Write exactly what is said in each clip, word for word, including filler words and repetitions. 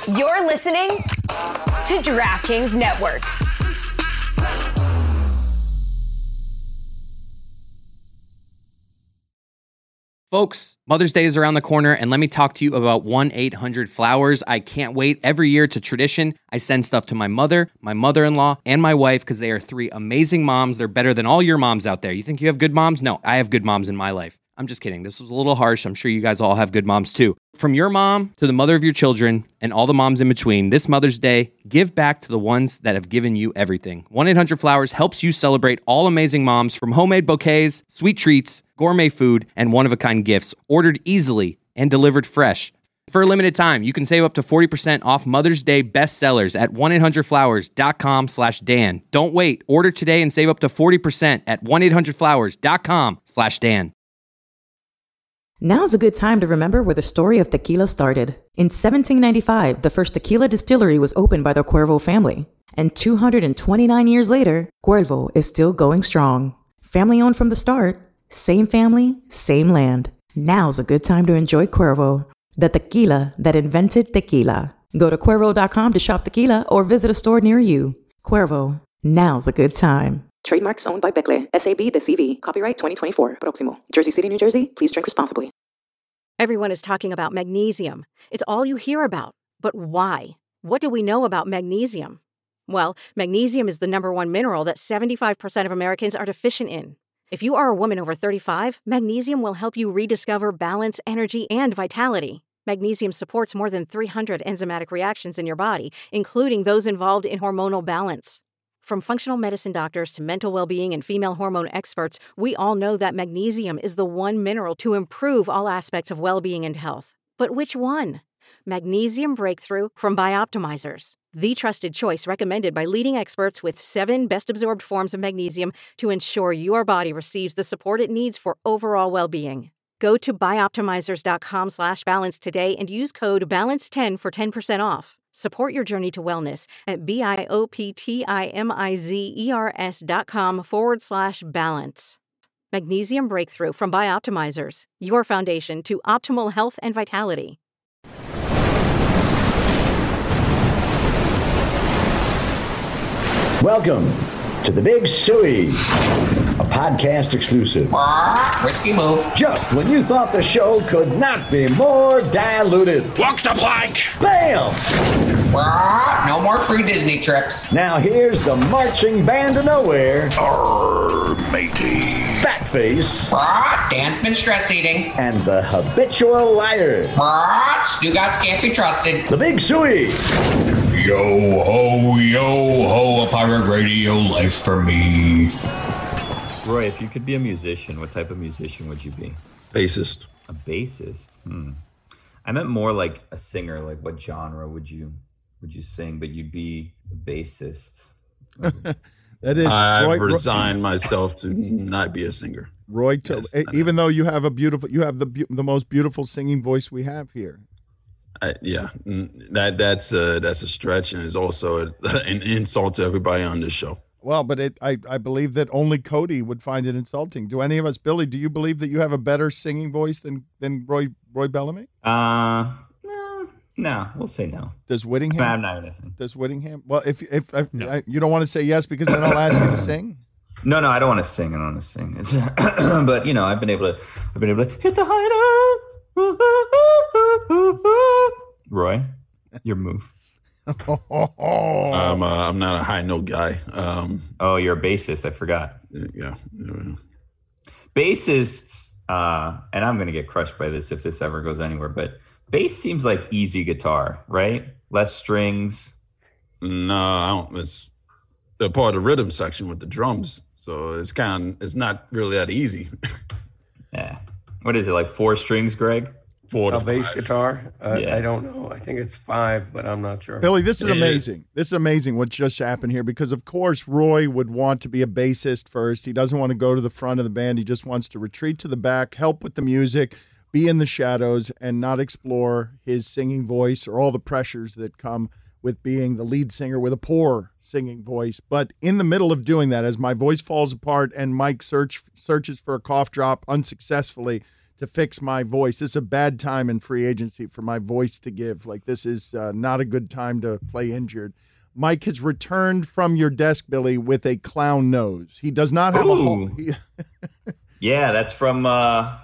You're listening to DraftKings Network. Folks, Mother's Day is around the corner, and let me talk to you about one eight hundred flowers. I can't wait. Every year, it's a tradition. I send stuff to my mother, my mother-in-law, and my wife because they are three amazing moms. They're better than all your moms out there. You think you have good moms? No, I have good moms in my life. I'm just kidding. This was a little harsh. I'm sure you guys all have good moms too. From your mom to the mother of your children and all the moms in between, this Mother's Day, give back to the ones that have given you everything. one eight hundred flowers helps you celebrate all amazing moms, from homemade bouquets, sweet treats, gourmet food, and one-of-a-kind gifts, ordered easily and delivered fresh. For a limited time, you can save up to forty percent off Mother's Day bestsellers at one eight hundred flowers dot com slash Dan. Don't wait. Order today and save up to forty percent at one eight hundred flowers dot com slash Dan. Now's a good time to remember where the story of tequila started. In seventeen ninety-five, the first tequila distillery was opened by the Cuervo family. And two hundred twenty-nine years later, Cuervo is still going strong. Family owned from the start, same family, same land. Now's a good time to enjoy Cuervo, the tequila that invented tequila. Go to Cuervo dot com to shop tequila or visit a store near you. Cuervo, now's a good time. Trademarks owned by Becle, S A B The C V. Copyright twenty twenty-four. Proximo. Jersey City, New Jersey. Please drink responsibly. Everyone is talking about magnesium. It's all you hear about. But why? What do we know about magnesium? Well, magnesium is the number one mineral that seventy-five percent of Americans are deficient in. If you are a woman over thirty-five, magnesium will help you rediscover balance, energy, and vitality. Magnesium supports more than three hundred enzymatic reactions in your body, including those involved in hormonal balance. From functional medicine doctors to mental well-being and female hormone experts, we all know that magnesium is the one mineral to improve all aspects of well-being and health. But which one? Magnesium Breakthrough from Bioptimizers, the trusted choice recommended by leading experts with seven best-absorbed forms of magnesium to ensure your body receives the support it needs for overall well-being. Go to bioptimizers dot com slash balance today and use code balance ten for ten percent off. Support your journey to wellness at B-I-O-P-T-I-M-I-Z-E-R-S dot com forward slash balance. Magnesium Breakthrough from Bioptimizers, your foundation to optimal health and vitality. Welcome to the Big Suey, a podcast exclusive. Risky move. Just when you thought the show could not be more diluted. Walk the plank. Bam! No more free Disney trips. Now here's the marching band of nowhere. Arr, matey. Fatface. Dan's been stress eating. And the habitual liar. Stugotz can't be trusted. The Big Suey. Yo ho, yo ho, a pirate radio life for me. Roy, if you could be a musician, what type of musician would you be? Bassist. A bassist? Hmm. I meant more like a singer. Like, what genre would you would you sing? But you'd be a bassist. That is. I've Roy, resigned Roy, myself to not be a singer. Roy, to, yes, even though you have a beautiful, you have the the most beautiful singing voice we have here. I, yeah, that that's a, that's a stretch, and is also a, an insult to everybody on this show. Well, but it, I, I believe that only Cody would find it insulting. Do any of us, Billy, do you believe that you have a better singing voice than, than Roy Roy Bellamy? Uh, no, no, we'll say no. Does Whittingham? I'm not going to sing. Does Whittingham? Well, if if, if no. I, you don't want to say yes because then I'll ask you to sing. No, no, I don't want to sing. I don't want to sing. It's, but you know, I've been able to, I've been able to hit the high notes. Roy, your move. um, uh, I'm not a high note guy. Um, oh, you're a bassist. I forgot. Yeah. yeah. Bassists, uh, and I'm going to get crushed by this if this ever goes anywhere, but bass seems like easy guitar, right? Less strings. No, I don't. It's the part of the rhythm section with the drums. So it's kind of, it's not really that easy. Yeah. What is it, like four strings, Greg? Four to a bass five. guitar? Uh, yeah. I don't know. I think it's five, but I'm not sure. Billy, this is amazing. This is amazing what just happened here because, of course, Roy would want to be a bassist first. He doesn't want to go to the front of the band. He just wants to retreat to the back, help with the music, be in the shadows, and not explore his singing voice or all the pressures that come with being the lead singer with a poor singing voice. But in the middle of doing that, as my voice falls apart and Mike search, searches for a cough drop unsuccessfully to fix my voice. This is a bad time in free agency for my voice to give. Like, this is uh, not a good time to play injured. Mike has returned from your desk, Billy, with a clown nose. He does not have Ooh. a hole. He- yeah, that's from, uh,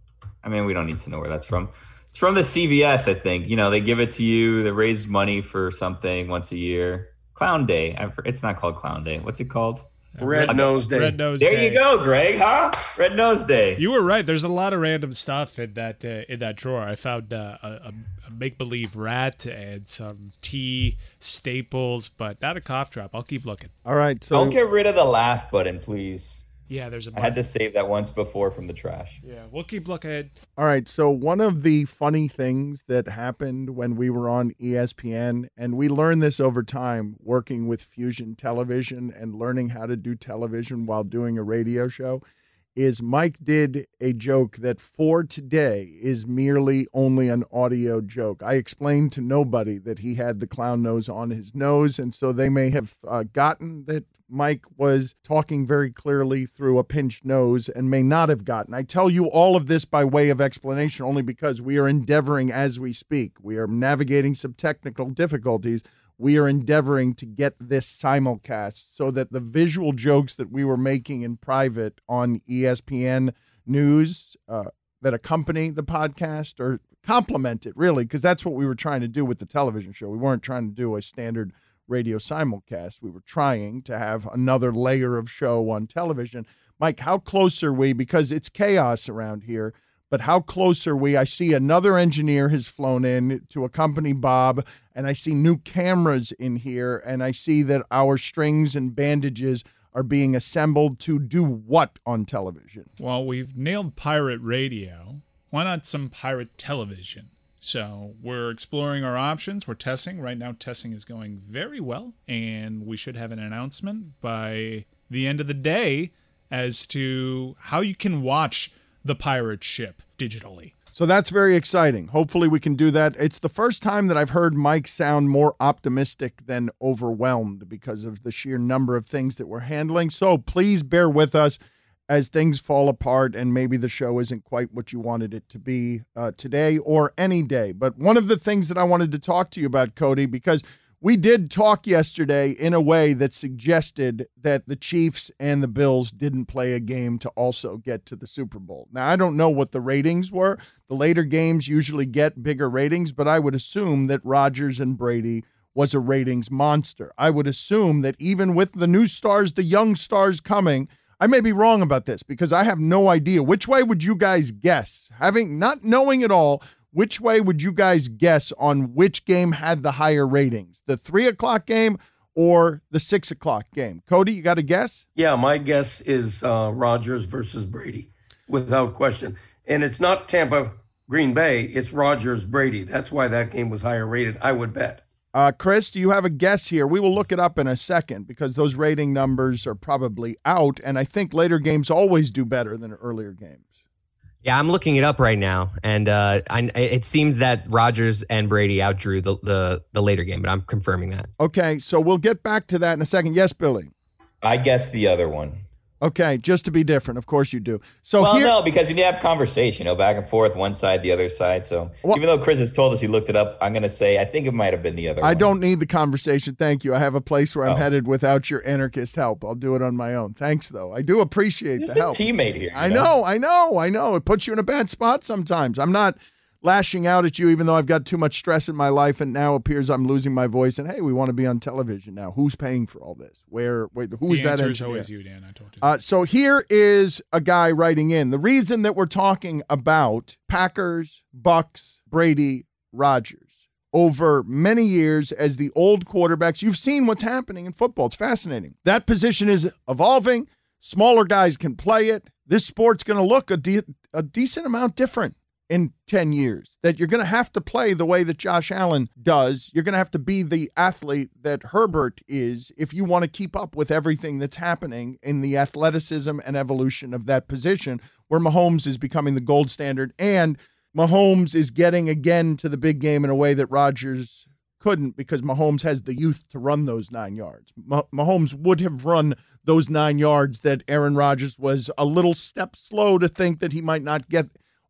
I mean, we don't need to know where that's from. It's from the C V S, I think. You know, they give it to you. They raise money for something once a year. Clown Day. I've, it's not called Clown Day. What's it called? Red Nose Day. Red Nose there Day. you go, Greg, huh? Red Nose Day. You were right. There's a lot of random stuff in that uh, in that drawer. I found uh, a, a make-believe rat and some tea staples, but not a cough drop. I'll keep looking. All right. So don't get rid of the laugh button, please. Yeah, there's a button. I had to save that once before from the trash. Yeah, we'll keep looking. All right, so one of the funny things that happened when we were on E S P N, and we learned this over time working with Fusion Television and learning how to do television while doing a radio show, is Mike did a joke that for today is merely only an audio joke. I explained to nobody that he had the clown nose on his nose, and so they may have uh, gotten that Mike was talking very clearly through a pinched nose and may not have gotten. I tell you all of this by way of explanation only because we are endeavoring as we speak. We are navigating some technical difficulties. We are endeavoring to get this simulcast so that the visual jokes that we were making in private on E S P N News uh, that accompany the podcast or complement it, really, because that's what we were trying to do with the television show. We weren't trying to do a standard radio simulcast. We were trying to have another layer of show on television. Mike, how close are we? Because it's chaos around here, but how close are we? I see another engineer has flown in to accompany Bob, and I see new cameras in here, and I see that our strings and bandages are being assembled to do what on television? Well, we've nailed pirate radio. Why not some pirate television? So we're exploring our options. We're testing. Right now, testing is going very well, and we should have an announcement by the end of the day as to how you can watch the pirate ship digitally. So that's very exciting. Hopefully we can do that. It's the first time that I've heard Mike sound more optimistic than overwhelmed because of the sheer number of things that we're handling. So please bear with us as things fall apart and maybe the show isn't quite what you wanted it to be uh, today or any day. But one of the things that I wanted to talk to you about, Cody, because we did talk yesterday in a way that suggested that the Chiefs and the Bills didn't play a game to also get to the Super Bowl. Now, I don't know what the ratings were. The later games usually get bigger ratings, but I would assume that Rodgers and Brady was a ratings monster. I would assume that even with the new stars, the young stars coming, I may be wrong about this because I have no idea. Which way would you guys guess? Having not knowing it all, which way would you guys guess on which game had the higher ratings? The three o'clock game or the six o'clock game? Cody, you got a guess? Yeah, my guess is uh, Rodgers versus Brady, without question. And it's not Tampa Green Bay, it's Rodgers Brady. That's why that game was higher rated, I would bet. Uh, Chris, do you have a guess here? We will look it up in a second because those rating numbers are probably out, and I think later games always do better than earlier games. Yeah, I'm looking it up right now, and uh, I, it seems that Rodgers and Brady outdrew the, the the later game, but I'm confirming that. Okay, so we'll get back to that in a second. Yes, Billy? I guess the other one. Okay, just to be different. Of course you do. So well, here, no, because we need to have conversation, you know, back and forth, one side, the other side. So well, even though Chris has told us he looked it up, I'm going to say I think it might have been the other I one. don't need the conversation. Thank you. I have a place where I'm oh. headed without your anarchist help. I'll do it on my own. Thanks, though. I do appreciate There's the help. a teammate here. I know? know, I know, I know. It puts you in a bad spot sometimes. I'm not lashing out at you, even though I've got too much stress in my life, and now appears I'm losing my voice. And hey, we want to be on television now. Who's paying for all this? Where? Wait, who is that? The answer engineer? is always you, Dan. I told you. Uh, so here is a guy writing in. The reason that we're talking about Packers, Bucks, Brady, Rodgers over many years as the old quarterbacks. You've seen what's happening in football. It's fascinating. That position is evolving. Smaller guys can play it. This sport's going to look a, de- a decent amount different in ten years, that you're going to have to play the way that Josh Allen does. You're going to have to be the athlete that Herbert is if you want to keep up with everything that's happening in the athleticism and evolution of that position, where Mahomes is becoming the gold standard, and Mahomes is getting again to the big game in a way that Rodgers couldn't because Mahomes has the youth to run those nine yards. Mah- Mahomes would have run those nine yards that Aaron Rodgers was a little step slow to think that he might not get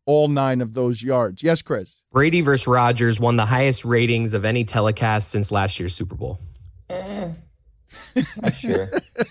all nine of those yards. Yes, Chris? Brady versus Rodgers won the highest ratings of any telecast since last year's Super Bowl. Eh, not sure.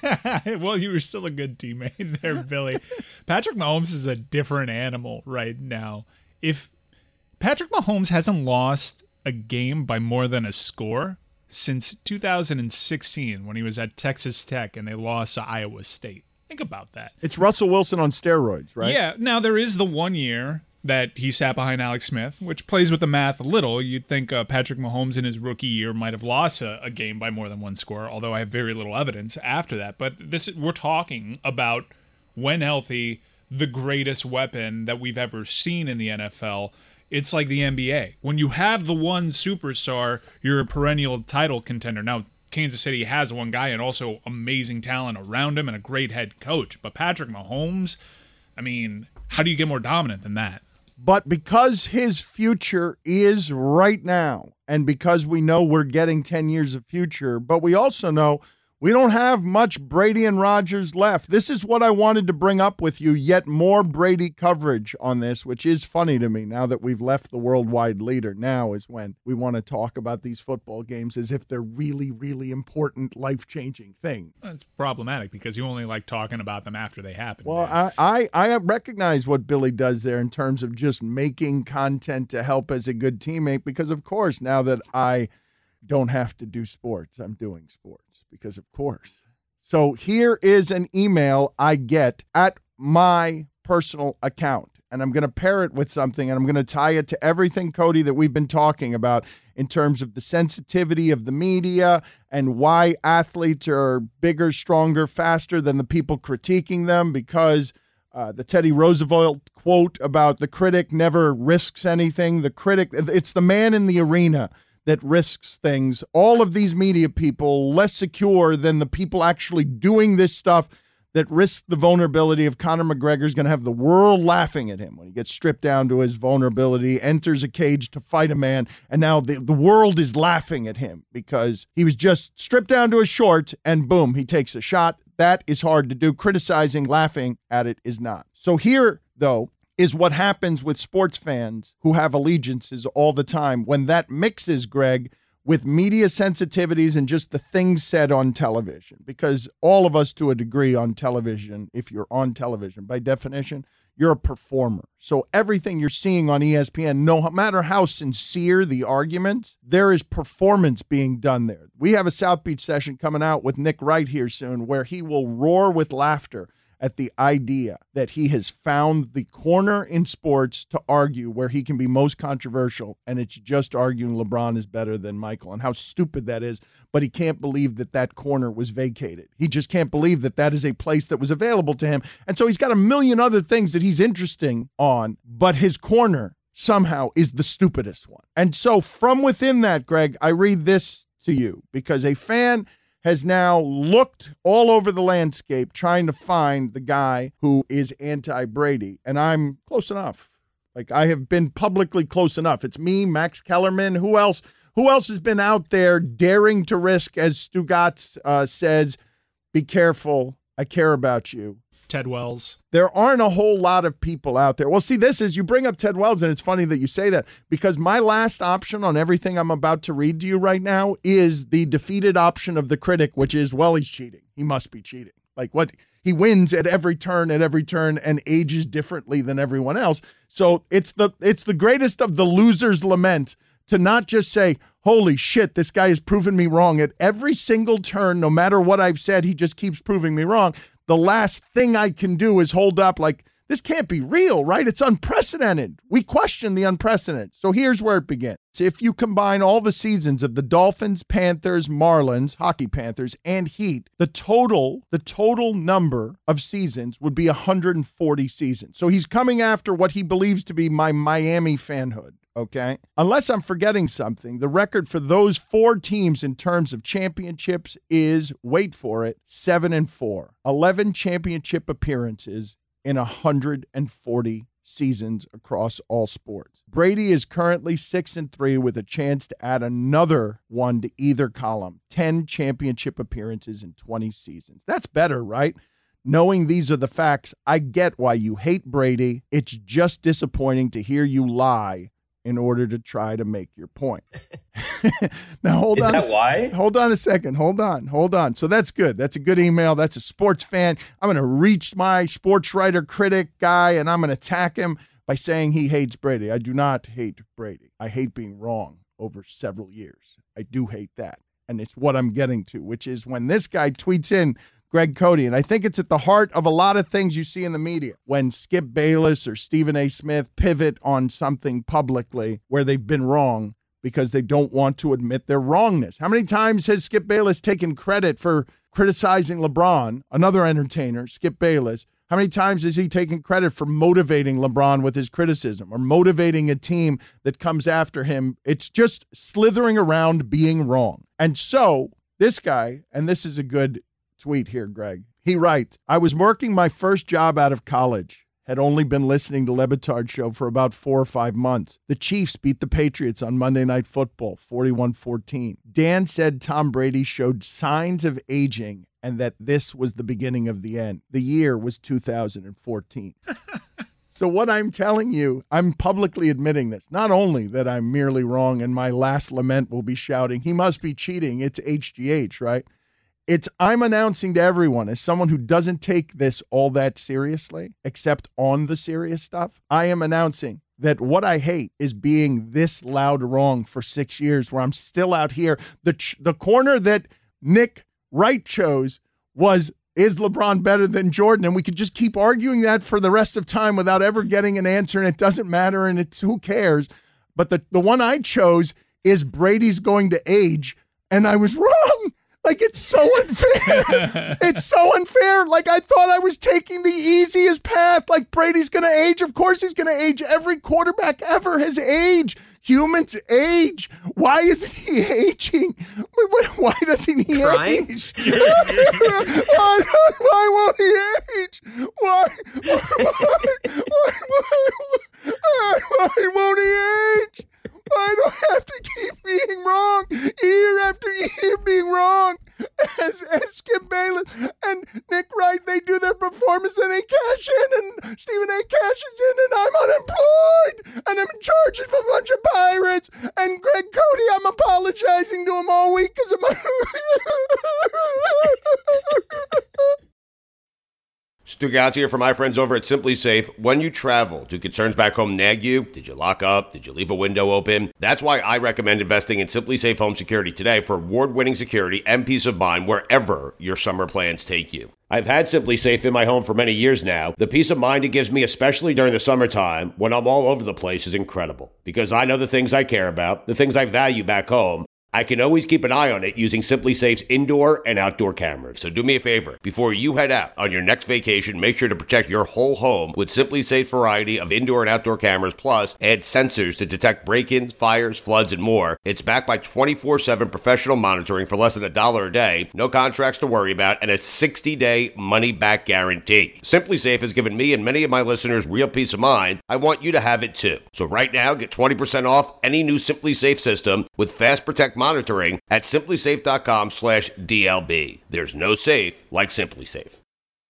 Well, you were still a good teammate there, Billy. Patrick Mahomes is a different animal right now. If Patrick Mahomes hasn't lost a game by more than a score since two thousand sixteen when he was at Texas Tech and they lost to Iowa State. Think about that. It's Russell Wilson on steroids, right? Yeah. Now, there is the one year that he sat behind Alex Smith, which plays with the math a little. You'd think uh, Patrick Mahomes in his rookie year might have lost a, a game by more than one score, although I have very little evidence after that. But this we're talking about, when healthy, the greatest weapon that we've ever seen in the N F L. It's like the N B A. When you have the one superstar, you're a perennial title contender. Now, Kansas City has one guy and also amazing talent around him and a great head coach. But Patrick Mahomes, I mean, how do you get more dominant than that? But because his future is right now, and because we know we're getting ten years of future, but we also know we don't have much Brady and Rodgers left. This is what I wanted to bring up with you, yet more Brady coverage on this, which is funny to me now that we've left the worldwide leader. Now is when we want to talk about these football games as if they're really, really important, life-changing things. It's problematic because you only like talking about them after they happen. Well, I, I, I recognize what Billy does there in terms of just making content to help as a good teammate because, of course, now that I don't have to do sports, I'm doing sports. Because of course. So here is an email I get at my personal account, and I'm going to pair it with something, and I'm going to tie it to everything, Cody, that we've been talking about in terms of the sensitivity of the media and why athletes are bigger, stronger, faster than the people critiquing them, because uh, the Teddy Roosevelt quote about the critic never risks anything. The critic, it's the man in the arena that risks things. All of these media people less secure than the people actually doing this stuff that risk the vulnerability of Conor McGregor's going to have the world laughing at him when he gets stripped down to his vulnerability, enters a cage to fight a man, and now the, the world is laughing at him because he was just stripped down to his shorts and boom, he takes a shot. That is hard to do. Criticizing, laughing at it is not. So here, though, is what happens with sports fans who have allegiances all the time when that mixes, Greg, with media sensitivities and just the things said on television. Because all of us, to a degree on television, if you're on television, by definition, you're a performer. So everything you're seeing on E S P N, no matter how sincere the arguments, there is performance being done there. We have a South Beach session coming out with Nick Wright here soon where he will roar with laughter at the idea that he has found the corner in sports to argue where he can be most controversial, and it's just arguing LeBron is better than Michael, and how stupid that is, but he can't believe that that corner was vacated. He just can't believe that that is a place that was available to him, and so he's got a million other things that he's interesting on, but his corner somehow is the stupidest one. And so from within that, Greg, I read this to you, because a fan has now looked all over the landscape trying to find the guy who is anti-Brady. And I'm close enough. Like, I have been publicly close enough. It's me, Max Kellerman. Who else? Who else has been out there daring to risk, as Stugatz uh, says, be careful, I care about you. Ted Wells. There aren't a whole lot of people out there. Well, see, this is, you bring up Ted Wells, and it's funny that you say that, because my last option on everything I'm about to read to you right now is the defeated option of the critic, which is, well, he's cheating. He must be cheating. Like, what? He wins at every turn, at every turn, and ages differently than everyone else. So it's the it's the greatest of the loser's lament to not just say, holy shit, this guy has proven me wrong at every single turn. No matter what I've said, he just keeps proving me wrong. The last thing I can do is hold up like, this can't be real, right? It's unprecedented. We question the unprecedented. So here's where it begins. If you combine all the seasons of the Dolphins, Panthers, Marlins, Hockey Panthers, and Heat, the total, the total number of seasons would be one hundred forty seasons. So he's coming after what he believes to be my Miami fanhood. Okay. Unless I'm forgetting something, the record for those four teams in terms of championships is, wait for it, seven and four. eleven championship appearances in one hundred forty seasons across all sports. Brady is currently six and three with a chance to add another one to either column. ten championship appearances in twenty seasons. That's better, right? knowing these are the facts, I get why you hate Brady. It's just disappointing to hear you lie in order to try to make your point. Now, hold Is on. that a, why? Hold on a second. Hold on. Hold on. So that's good. That's a good email. That's a sports fan. I'm going to reach my sports writer critic guy, and I'm going to attack him by saying he hates Brady. I do not hate Brady. I hate being wrong over several years. I do hate that. And it's what I'm getting to, which is when this guy tweets in Greg Cody, and I think it's at the heart of a lot of things you see in the media. When Skip Bayless or Stephen A. Smith pivot on something publicly where they've been wrong because they don't want to admit their wrongness. How many times has Skip Bayless taken credit for criticizing LeBron, another entertainer, Skip Bayless? How many times has he taken credit for motivating LeBron with his criticism or motivating a team that comes after him? It's just slithering around being wrong. And so this guy, and this is a good tweet here, Greg. He writes, I was working my first job out of college, had only been listening to Le Batard Show for about four or five months. The Chiefs beat the Patriots on Monday Night Football, forty-one fourteen. Dan said Tom Brady showed signs of aging and that this was the beginning of the end. The year was two thousand fourteen. So what I'm telling you, I'm publicly admitting this. Not only that I'm merely wrong and my last lament will be shouting, he must be cheating. It's H G H, right? It's I'm announcing to everyone, as someone who doesn't take this all that seriously, except on the serious stuff, I am announcing that what I hate is being this loud wrong for six years where I'm still out here. The ch- the corner that Nick Wright chose was, is LeBron better than Jordan? And we could just keep arguing that for the rest of time without ever getting an answer, and it doesn't matter, and it's who cares. But the, the one I chose is Brady's going to age, and I was wrong. Like, it's so unfair. It's so unfair. Like, I thought I was taking the easiest path. Like, Brady's going to age. Of course he's going to age. Every quarterback ever has aged. Humans age. Why isn't he aging? Why doesn't he Crying? age? why, why won't he age? Why? Why, why, why, why, why won't he age? Why do I have to keep being wrong year after year being wrong? As, as Skip Bayless and Nick Wright, they do their performance and they cash in, and Stephen A. cashes in, and I'm unemployed, and I'm in charge of a bunch of pirates, and Greg Cody, I'm apologizing to him all week because of my... Stu Gotts here from my friends over at Simply Safe. When you travel, do concerns back home nag you? Did you lock up? Did you leave a window open? That's why I recommend investing in Simply Safe Home Security today for award-winning security and peace of mind wherever your summer plans take you. I've had Simply Safe in my home for many years now. The peace of mind it gives me, especially during the summertime when I'm all over the place, is incredible. Because I know the things I care about, the things I value back home, I can always keep an eye on it using Simply Safe's indoor and outdoor cameras. So do me a favor. Before you head out on your next vacation, make sure to protect your whole home with Simply Safe's variety of indoor and outdoor cameras, plus add sensors to detect break-ins, fires, floods, and more. It's backed by twenty-four seven professional monitoring for less than a dollar a day, no contracts to worry about, and a sixty-day money-back guarantee. Simply Safe has given me and many of my listeners real peace of mind. I want you to have it too. So right now, get twenty percent off any new Simply Safe system with Fast Protect monitoring at simplysafe.com slash DLB. There's no safe like Simply Safe.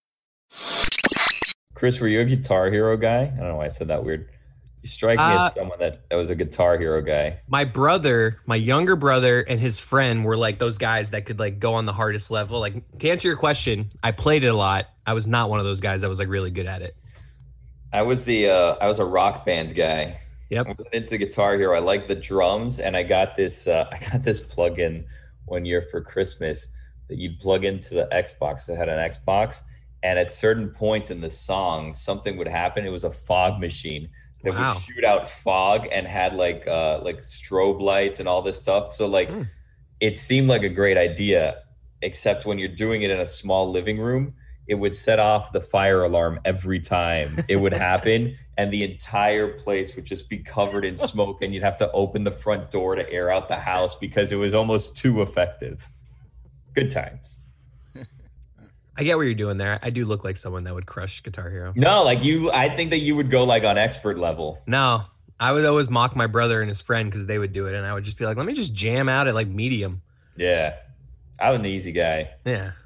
Chris, were you a Guitar Hero guy? I don't know why I said that weird. You strike me Uh, as someone that, that was a Guitar Hero guy. My brother, my younger brother, and his friend were like those guys that could like go on the hardest level. Like, to answer your question, I played it a lot. I was not one of those guys that was like really good at it. I was the uh, I was a Rock Band guy. Yep. I wasn't into Guitar Hero. I liked the drums, and I got this uh, I got this plug-in one year for Christmas that you'd plug into the Xbox. I had an Xbox, and at certain points in the song, something would happen. It was a fog machine that Wow. would shoot out fog and had like uh, like strobe lights and all this stuff. So like, Mm. it seemed like a great idea, except when you're doing it in a small living room, it would set off the fire alarm every time it would happen, and the entire place would just be covered in smoke, and you'd have to open the front door to air out the house because it was almost too effective. Good times. I get what you're doing there. I do look like someone that would crush Guitar Hero. No, like you, I think that you would go like on expert level. No, I would always mock my brother and his friend because they would do it, and I would just be like, let me just jam out at like medium. Yeah. I'm an easy guy. Yeah.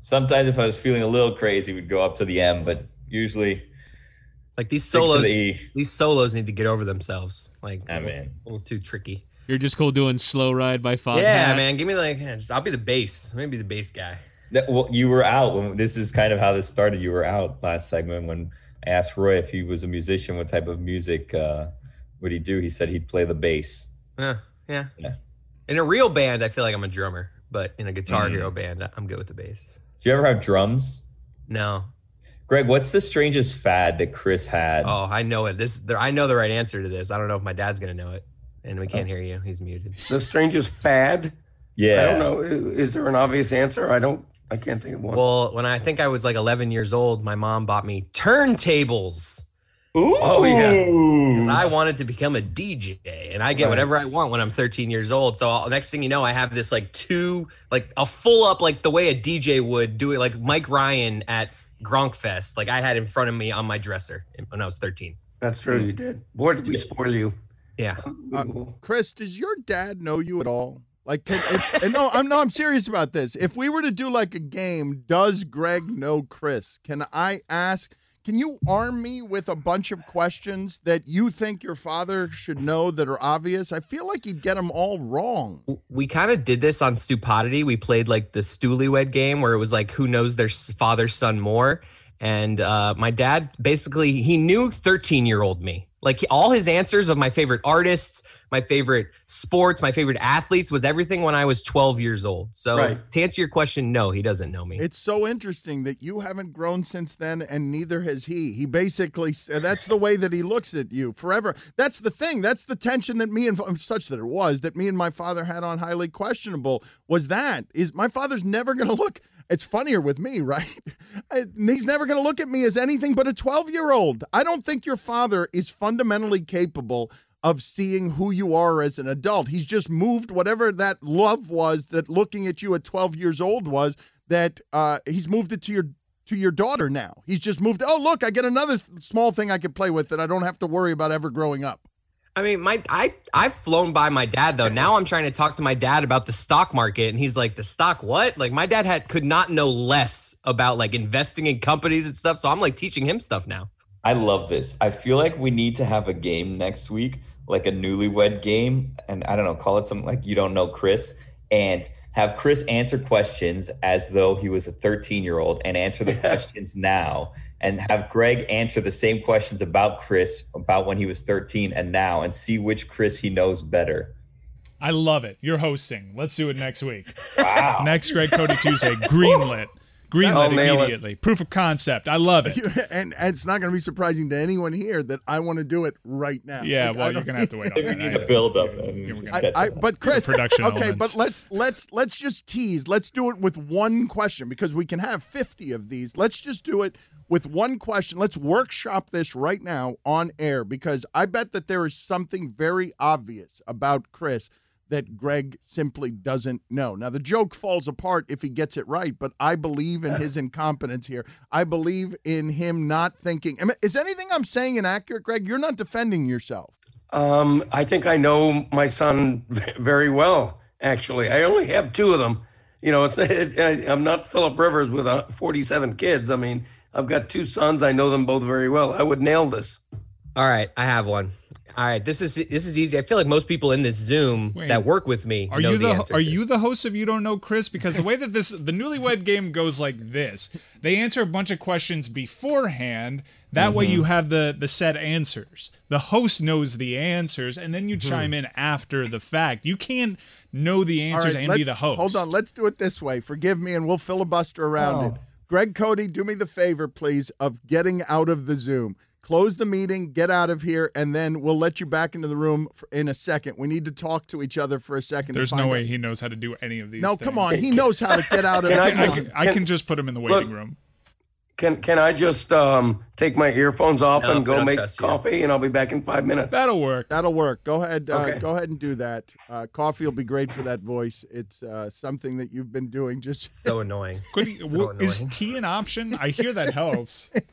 Sometimes if I was feeling a little crazy, we'd go up to the M, but usually like these stick to solos, the E. these solos need to get over themselves. Like, I a little, mean, a little too tricky. You're just cool doing Slow Ride by Foghat. Yeah, man. Give me like, yeah, just, I'll be the bass. I'm gonna be the bass guy. That, well, you were out when this is kind of how this started. You were out last segment when I asked Roy if he was a musician, what type of music uh, would he do? He said he'd play the bass. Yeah, yeah. Yeah. In a real band, I feel like I'm a drummer, but in a Guitar Mm. Hero band, I'm good with the bass. Do you ever have drums? No. Greg, what's the strangest fad that Chris had? Oh, I know it. This, I know the right answer to this. I don't know if my dad's gonna know it, and we can't hear you. He's muted. The strangest fad? Yeah. I don't know. Is there an obvious answer? I don't. I can't think of one. Well, when I think I was like eleven years old, my mom bought me turntables. Ooh. Oh yeah. 'Cause I wanted to become a D J, and I get Right. whatever I want when I'm thirteen years old. So I'll- next thing you know, I have this like two, like a full up, like the way a D J would do it, like Mike Ryan at Gronk Fest. Like I had in front of me on my dresser when I was thirteen. That's true. You did. Boy, did we spoil you. Yeah. Uh, Chris, does your dad know you at all? Like, can, if, and no, I'm no, I'm serious about this. If we were to do like a game, does Greg know Chris? Can I ask? Can you arm me with a bunch of questions that you think your father should know that are obvious? I feel like he'd get them all wrong. We kind of did this on Stupidity. We played like the Stoolywed game where it was like, who knows their s- father's son more? And uh, my dad basically, he knew thirteen year old me. Like he- all his answers of my favorite artists, my favorite sports, my favorite athletes was everything when I was twelve years old. So Right. to answer your question, no, he doesn't know me. It's so interesting that you haven't grown since then, and neither has he. He basically, that's the way that he looks at you forever. That's the thing. That's the tension that me and, such that it was, that me and my father had on Highly Questionable, was that, is my father's never going to look, it's funnier with me, right? I- He's never going to look at me as anything but a twelve-year-old. I don't think your father is fundamentally capable of seeing who you are as an adult. He's just moved whatever that love was that looking at you at twelve years old was, that uh, he's moved it to your to your daughter now. He's just moved, oh, look, I get another th- small thing I can play with that I don't have to worry about ever growing up. I mean, my I I've flown by my dad though. Now I'm trying to talk to my dad about the stock market, and he's like, "The stock what?" Like my dad had could not know less about like investing in companies and stuff. So I'm like teaching him stuff now. I love this. I feel like we need to have a game next week, like a newlywed game. And I don't know, call it something like You Don't Know Chris, and have Chris answer questions as though he was a thirteen year old and answer the questions now, and have Greg answer the same questions about Chris, about when he was thirteen and now, and see which Chris he knows better. I love it. You're hosting. Let's do it next week. Wow. Next Greg Cody Tuesday. Greenlit. Greenlit I'll nail it. immediately. Proof of concept. I love it. and, and it's not going to be surprising to anyone here that I want to do it right now. Yeah, Like, I well, you're don't- going to have to wait on that. We need to build up. I, I, but Chris, production okay, elements. but let's let's let's just tease. Let's do it with one question because we can have fifty of these. Let's just do it with one question. Let's workshop this right now on air because I bet that there is something very obvious about Chris that Greg simply doesn't know. Now, the joke falls apart if he gets it right, but I believe in his incompetence here. I believe in him not thinking. I mean, is anything I'm saying inaccurate, Greg? You're not defending yourself. Um, I think I know my son v- very well, actually. I only have two of them. You know, it's it, I, I'm not Philip Rivers with uh, forty-seven kids. I mean, I've got two sons. I know them both very well. I would nail this. All right, I have one. All right, this is this is easy. I feel like most people in this Zoom Wait, that work with me Are know you the, the, answer. are to you the host of You Don't Know Chris? Because the way that this the newlywed game goes like this, they answer a bunch of questions beforehand. That way Mm-hmm. you have the the set answers. The host knows the answers, and then you Mm-hmm. chime in after the fact. You can't know the All answers right, and be let's- the host. Hold on, let's do it this way. Forgive me, and we'll filibuster around Oh. it. Greg Cody, do me the favor, please, of getting out of the Zoom. Close the meeting, get out of here, and then we'll let you back into the room for, in a second. We need to talk to each other for a second. to There's no find way out- he knows how to do any of these. No, things. come on. He knows how to get out of Can the I I just- can, I can- can just put him in the waiting Look, room. Can can I just um, take my earphones off No, and we go don't make trust you. coffee, and I'll be back in five minutes. That'll work. That'll work. Go ahead. Uh, Okay. Go ahead and do that. Uh, coffee will be great for that voice. It's uh, something that you've been doing. Just So annoying. Could he, So w- is annoying. tea an option? I hear that helps.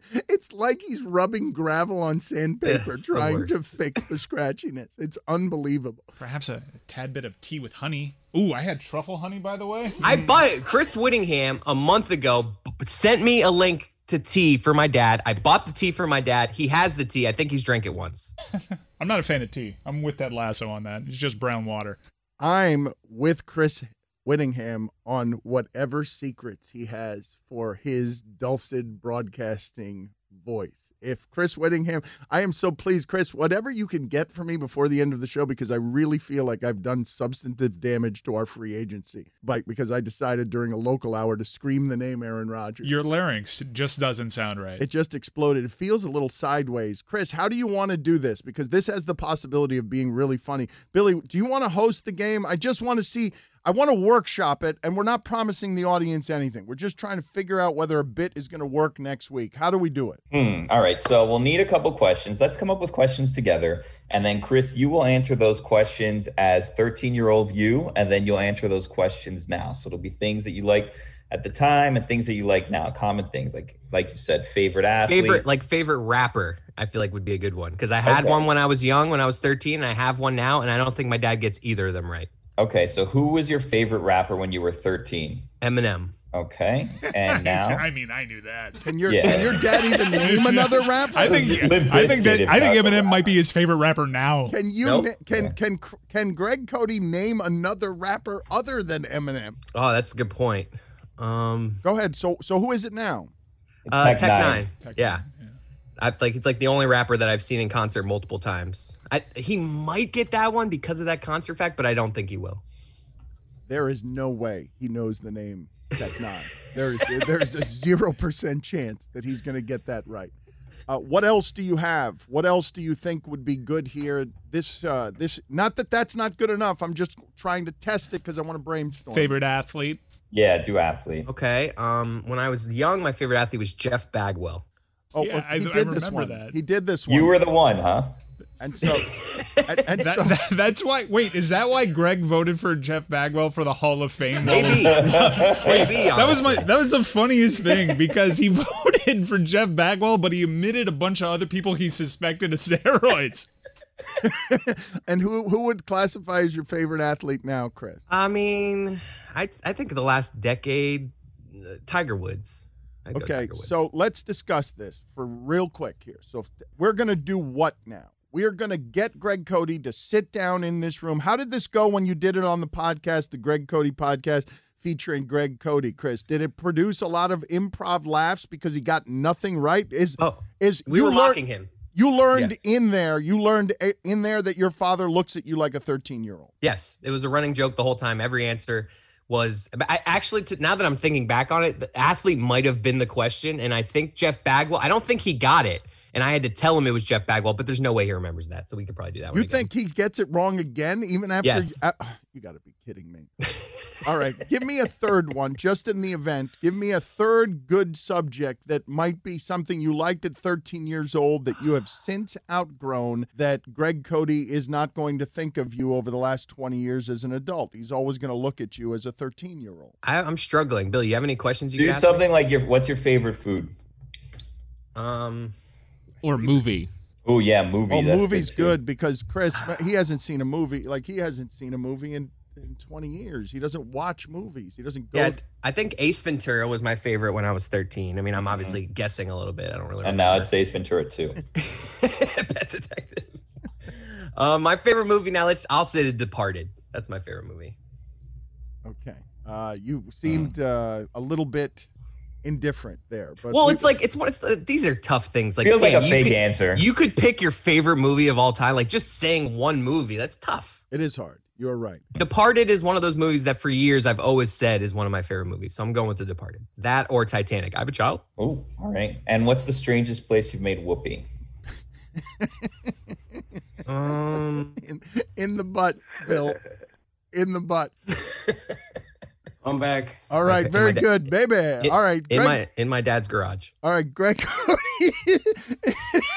It's like he's rubbing gravel on sandpaper, It's the trying to worst. fix the scratchiness. It's unbelievable. Perhaps a tad bit of tea with honey. Ooh, I had truffle honey, by the way. I bought it. Chris Whittingham a month ago b- sent me a link to tea for my dad. I bought the tea for my dad. He has the tea. I think he's drank it once. I'm not a fan of tea. I'm with that lasso on that. It's just brown water. I'm with Chris Whittingham on whatever secrets he has for his dulcet broadcasting voice. If Chris Whittingham, I am so pleased, Chris, whatever you can get for me before the end of the show, because I really feel like I've done substantive damage to our free agency, but because I decided during a local hour to scream the name Aaron Rodgers. Your larynx just doesn't sound right. It just exploded. It feels a little sideways. Chris, how do you want to do this? Because this has the possibility of being really funny. Billy, do you want to host the game? I just want to see, I want to workshop it, and we're not promising the audience anything. We're just trying to figure out whether a bit is going to work next week. How do we do it? Hmm. All right. So we'll need a couple questions. Let's come up with questions together. And then, Chris, you will answer those questions as thirteen-year-old you, and then you'll answer those questions now. So it'll be things that you liked at the time and things that you like now. Common things like, like you said, favorite athlete. Favorite, like favorite rapper, I feel like would be a good one. Because I had Okay. one when I was young, when I was thirteen, and I have one now, and I don't think my dad gets either of them right. Okay. So who was your favorite rapper when you were thirteen? Eminem. Okay. And now? I mean, I knew that. Can your, Yeah. can your dad even name another rapper? I think Limp I think Bizkit, that if I think that's a Eminem rap. might be his favorite rapper now. Can you Nope. na- can Yeah. can can Greg Cody name another rapper other than Eminem? Oh, that's a good point. Um, Go ahead. So so who is it now? uh, Tech Tech Nine. Nine. Tech Yeah. Nine, yeah. I like it's like the only rapper that I've seen in concert multiple times. I, he might get that one because of that concert fact, but I don't think he will. There is no way he knows the name Tech Nine. There is there is a zero percent chance that he's going to get that right. Uh, what else do you have? What else do you think would be good here? This uh, this not that that's not good enough. I'm just trying to test it because I want to brainstorm. Favorite athlete? Yeah, do athlete. Okay. Um, when I was young, my favorite athlete was Jeff Bagwell. Oh, Yeah, well, I- he I did this remember one. that. He did this one. You were the one, huh? and so and, and That, so that- that's why. Wait, is that why Greg voted for Jeff Bagwell for the Hall of Fame? Maybe. Maybe. That was my. honestly. That was the funniest thing because he voted for Jeff Bagwell, but he omitted a bunch of other people he suspected of steroids. and who who would classify as your favorite athlete now, Chris? I mean, I I think the last decade, uh, Tiger Woods. I'd go Okay, Tiger Woods. so let's discuss this for real quick here. So if we're going to do what now? We are going to get Greg Cody to sit down in this room. How did this go when you did it on the podcast, the Greg Cody podcast featuring Greg Cody, Chris? Did it produce a lot of improv laughs because he got nothing right? Is Oh, is we you were lear- mocking him. You learned Yes. in there, you learned a- in there that your father looks at you like a thirteen-year-old. Yes, it was a running joke the whole time. Every answer was. I actually, to, now that I'm thinking back on it, the athlete might have been the question, and I think Jeff Bagwell. I don't think he got it, and I had to tell him it was Jeff Bagwell. But there's no way he remembers that, so we could probably do that. one You again. think he gets it wrong again, even after? Yes. uh, you got to be kidding me. All right, give me a third one, just in the event. Give me a third good subject that might be something you liked at thirteen years old that you have since outgrown, that Greg Cody is not going to think of you over the last twenty years as an adult. He's always going to look at you as a thirteen-year-old. I, I'm struggling. Bill, you have any questions you Do could ask something like your. What's your favorite food? me? Um, Or movie. Oh yeah, movie. Oh, that's movie's good, too. good because Chris, he hasn't seen a movie. Like, he hasn't seen a movie in, in twenty years. He doesn't watch movies. He doesn't go. yeah, I think Ace Ventura was my favorite when I was thirteen. I mean, I'm obviously guessing a little bit. I don't really. And now it's Ace Ventura too. Pet Detective. Uh, my favorite movie now. Let's. I'll say The Departed. That's my favorite movie. Okay. Uh, you seemed uh, a little bit indifferent there. But Well, we- it's like it's what it's, uh, these are tough things. Like Feels like man, a you fake could- answer. You could pick your favorite movie of all time. Like just saying one movie, that's tough. it is hard. You're right. Departed is one of those movies that for years I've always said is one of my favorite movies. So I'm going with The Departed. That or Titanic. I have a child. Oh, all right. And what's the strangest place you've made whoopee? Um, In, in the butt, Bill. In the butt. I'm back. All right. In Very my da- good, baby. in- All right. in Greg, my in my dad's garage. all right, Greg Cody.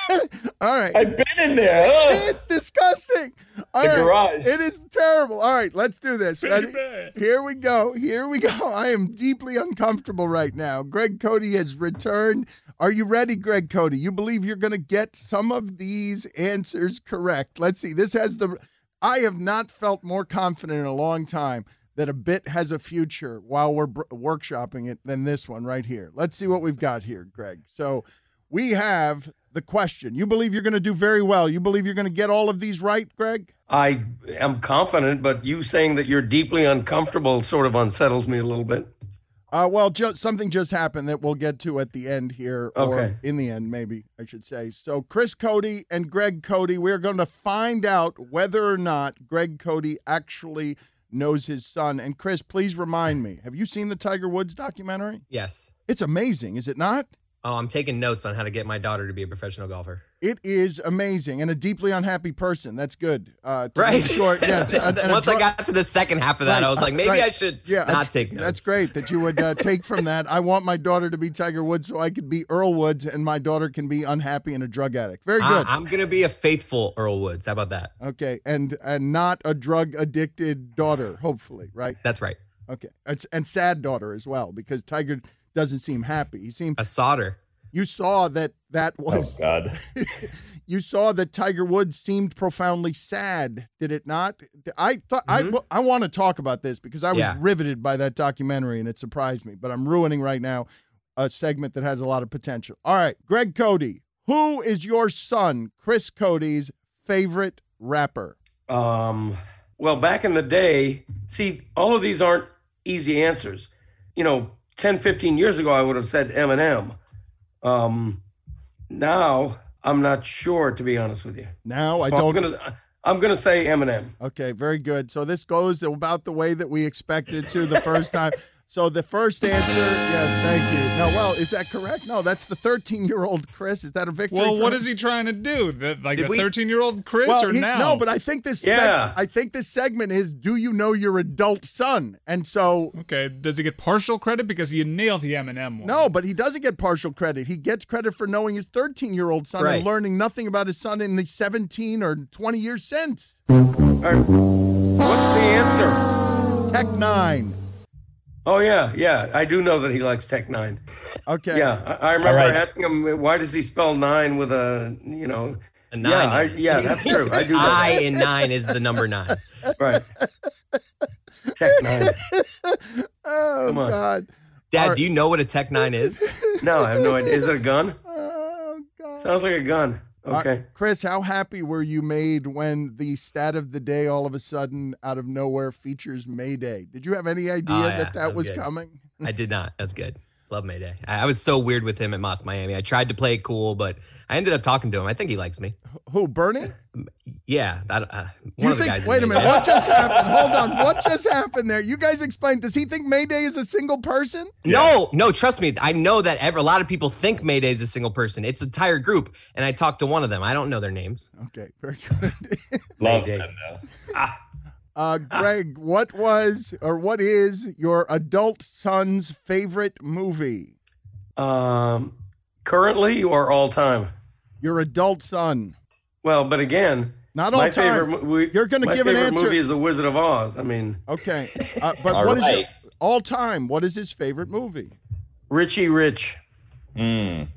All right. I've been in there. Ugh. It's disgusting. All The right. garage. It is terrible. All right, let's do this. Ready? Baby. Here we go. Here we go. I am deeply uncomfortable right now. Greg Cody has returned. Are you ready, Greg Cody? You believe you're going to get some of these answers correct. Let's see. This has the. I have not felt more confident in a long time that a bit has a future while we're br- workshopping it than this one right here. Let's see what we've got here, Greg. So we have the question. You believe you're going to do very well. You believe you're going to get all of these right, Greg? I am confident, but you saying that you're deeply uncomfortable sort of unsettles me a little bit. Uh, well, ju- something just happened that we'll get to at the end here, or Okay. in the end, maybe I should say. So Chris Cody and Greg Cody, we're going to find out whether or not Greg Cody actually knows his son. And Chris, please remind me, have you seen the Tiger Woods documentary? Yes. It's amazing, is it not? Oh, I'm taking notes on how to get my daughter to be a professional golfer. It is amazing, and a deeply unhappy person. That's good. Uh, to Right. be short, yeah. to- and a Once I dr- got to the second half of that, Right, I was like, maybe right. I should Yeah, not take notes. That's great that you would uh, take from that. I want my daughter to be Tiger Woods so I could be Earl Woods, and my daughter can be unhappy and a drug addict. Very good. I, I'm going to be a faithful Earl Woods. How about that? Okay, and and not a drug addicted daughter, hopefully, right? That's right. Okay, it's, and sad daughter as well, because Tiger doesn't seem happy. He seemed a solder. You saw that that was Oh, God. You saw that Tiger Woods seemed profoundly sad, did it not? I thought Mhm. I I want to talk about this because I was Yeah. riveted by that documentary and it surprised me. But I'm ruining right now a segment that has a lot of potential. All right, Greg Cody, who is your son, Chris Cody's favorite rapper? Um, well, back in the day, see, all of these aren't easy answers. You know, ten, fifteen years ago, I would have said Eminem. Um, now, I'm not sure, to be honest with you. Now I So don't. I'm gonna, I'm gonna say Eminem. Okay, very good. So this goes about the way that we expected to the first time. So the first answer, yes, thank you. No, well, is that correct? No, that's the thirteen-year-old Chris. Is that a victory? Well, for what him? is he trying to do? That like Did a we- thirteen-year-old Chris Well, or he- now? No, but I think this. Yeah. seg- I think this segment is: do you know your adult son? And so, okay, does he get partial credit because you nailed the Eminem one? no, but he doesn't get partial credit. He gets credit for knowing his thirteen-year-old son Right. and learning nothing about his son in the seventeen or twenty years since. What's the answer? Tech Nine. Oh yeah, yeah. I do know that he likes Tech Nine. Okay. Yeah, I, I remember All right. asking him why does he spell nine with a you know A nine. Yeah, I, yeah, that's true. I do. know that. I in nine is the number nine. Right. Tech Nine. Oh Come on. God. Dad, do you know what a Tech Nine is? No, I have no idea. Is it a gun? Oh God. Sounds like a gun. Okay. Uh, Chris, how happy were you made when the stat of the day all of a sudden, out of nowhere, features Mayday? Did you have any idea Oh, yeah, that that was good. coming? I did not. That's good. Love Mayday. I, I was so weird with him at Moss Miami. I tried to play it cool, but I ended up talking to him. I think he likes me. Who, Bernie? Yeah. That, uh, Do one you of the think? guys. in Wait a minute. Mayday. What just happened? Hold on. What just happened there? You guys explain. Does he think Mayday is a single person? No, no, trust me. I know that ever, a lot of people think Mayday is a single person. It's an entire group, and I talked to one of them. I don't know their names. Okay, very good. Love them though. Uh, Greg, what was or what is your adult son's favorite movie? Um, currently or all time? Your adult son. Well, but again, Not all my time. favorite movie. You're gonna my give an favorite answer. movie is The Wizard of Oz. I mean, Okay, uh, but All what is right. your all time? What is his favorite movie? Richie Rich. Mm.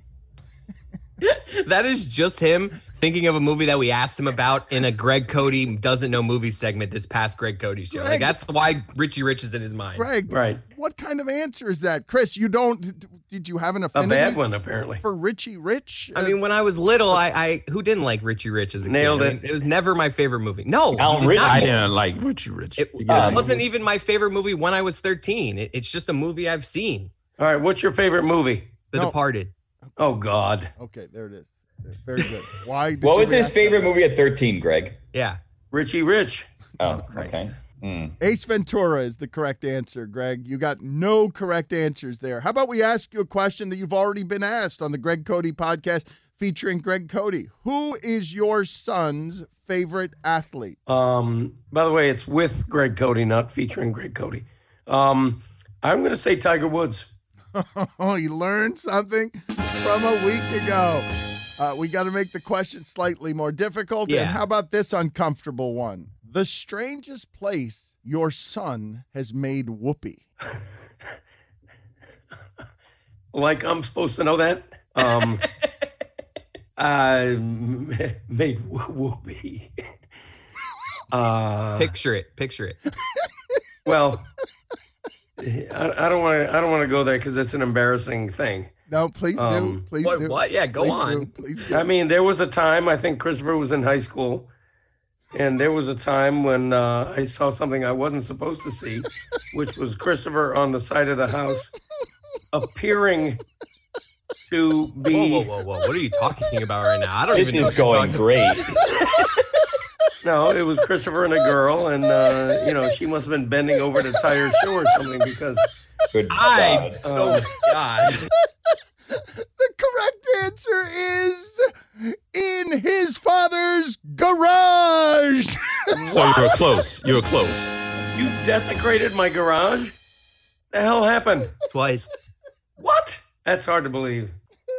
That is just him thinking of a movie that we asked him about in a Greg Cody doesn't know movie segment this past Greg Cody show. Greg. Like that's why Richie Rich is in his mind. Greg, Right. what kind of answer is that? Chris, you don't, did you have an A affinity bad one, apparently. for Richie Rich? I mean, when I was little, I, I who didn't like Richie Rich as a Nailed kid? I it. mean, it was never my favorite movie. No, Alan did Rich- not. I didn't like Richie Rich. It, You it get it? wasn't even my favorite movie when I was thirteen. It, it's just a movie I've seen. All right, what's your favorite movie? The No. Departed. Oh God. Okay, there it is. Very good. Why? Did What you was his react- favorite movie at thirteen, Greg? Yeah. Richie Rich. Oh, okay. Mm. Ace Ventura is the correct answer, Greg. You got no correct answers there. How about we ask you a question that you've already been asked on the Greg Cody podcast featuring Greg Cody? Who is your son's favorite athlete? Um, by the way, it's with Greg Cody, not featuring Greg Cody. Um, I'm going to say Tiger Woods. Oh, he learned something from a week ago. Uh, we got to make the question slightly more difficult. Yeah. And how about this uncomfortable one? The strangest place your son has made whoopee. Like I'm supposed to know that? Um, I made whoopee. Uh, Picture it. Picture it. well, I, I don't want to. I don't want to go there because it's an embarrassing thing. No, please do. Um, Please What? do. What? Yeah, go Please on. do. Please do. I mean, there was a time. I think Christopher was in high school, and there was a time when uh, I saw something I wasn't supposed to see, which was Christopher on the side of the house, appearing to be. Whoa, whoa, whoa, whoa! What are you talking about right now? I don't This even. know is what you're going talking great. No, it was Christopher and a girl, and uh, you know she must have been bending over to tie her shoe or something because. Good I. God. Oh my God. The correct answer is in his father's garage. So you were close. You were close. You desecrated my garage? The hell happened? Twice. What? That's hard to believe.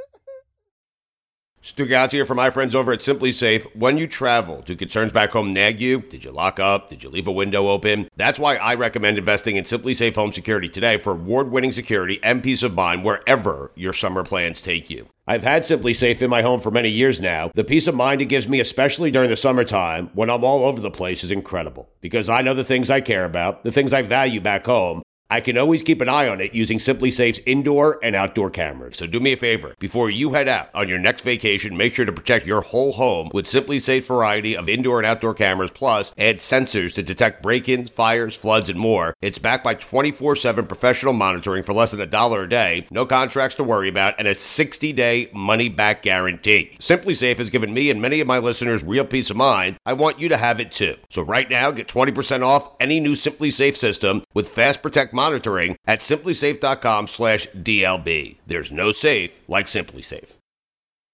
Stu Gouts here for my friends over at Simply Safe. When you travel, do concerns back home nag you? Did you lock up? Did you leave a window open? That's why I recommend investing in Simply Safe Home Security today for award-winning security and peace of mind wherever your summer plans take you. I've had Simply Safe in my home for many years now. The peace of mind it gives me, especially during the summertime when I'm all over the place, is incredible. Because I know the things I care about, the things I value back home. I can always keep an eye on it using Simply Safe's indoor and outdoor cameras. So do me a favor. Before you head out on your next vacation, make sure to protect your whole home with Simply Safe's variety of indoor and outdoor cameras, plus add sensors to detect break-ins, fires, floods, and more. It's backed by twenty-four seven professional monitoring for less than a dollar a day, no contracts to worry about, and a sixty-day money-back guarantee. Simply Safe has given me and many of my listeners real peace of mind. I want you to have it too. So right now, get twenty percent off any new Simply Safe system with Fast Protect monitoring at simply safe dot com slash D L B. There's no safe like Simply Safe.